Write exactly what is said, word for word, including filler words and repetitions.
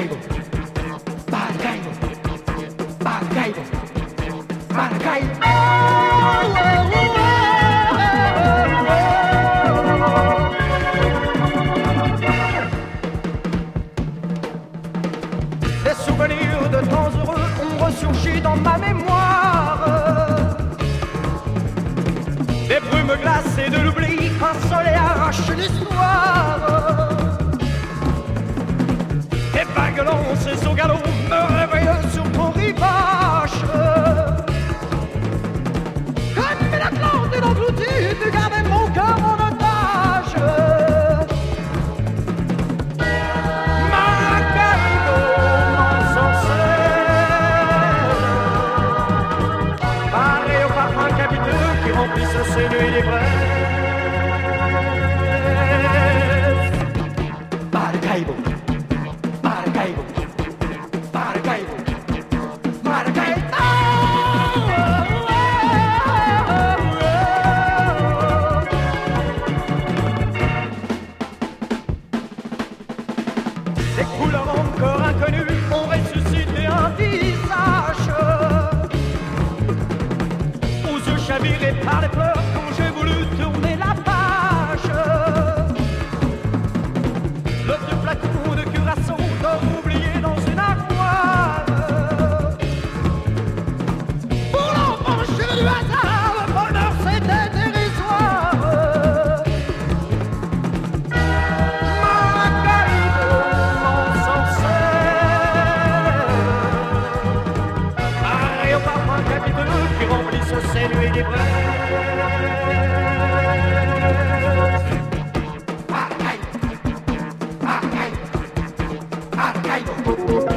Maracaibo, Maracaibo, Maracaibo, Maracaibo. Des souvenirs de temps heureux ont ressurgi dans ma mémoire. Des brumes glacées de l'oubli, un soleil arrache l'histoire. Des vagues lancées au galop me réveillent sur ton rivage. Comme l'Atlantide engloutie, tu gardais mon cœur en otage. Maracaibo, m'ensorcelle. Pareil au parfum capiteux qui remplissent ces nuits d'ivresse. Maracaibo, Maracaibo, Maracaibo, Maracaibo. Des couleurs encore inconnues ont ressuscité un visage. Aux yeux chavirés par les pleurs quand j'ai voulu tourner la page. Le vieux flacon de curaçao dort oublié dans une armoire. Pour l'enfant chéri du hasard, le bonheur c'était dérisoire. Maracaibo, m'ensorcelle. Pareil au parfum capiteux qui remplissent ces nuits d'ivresse. Maracaibo, Maracaibo, Maracaibo.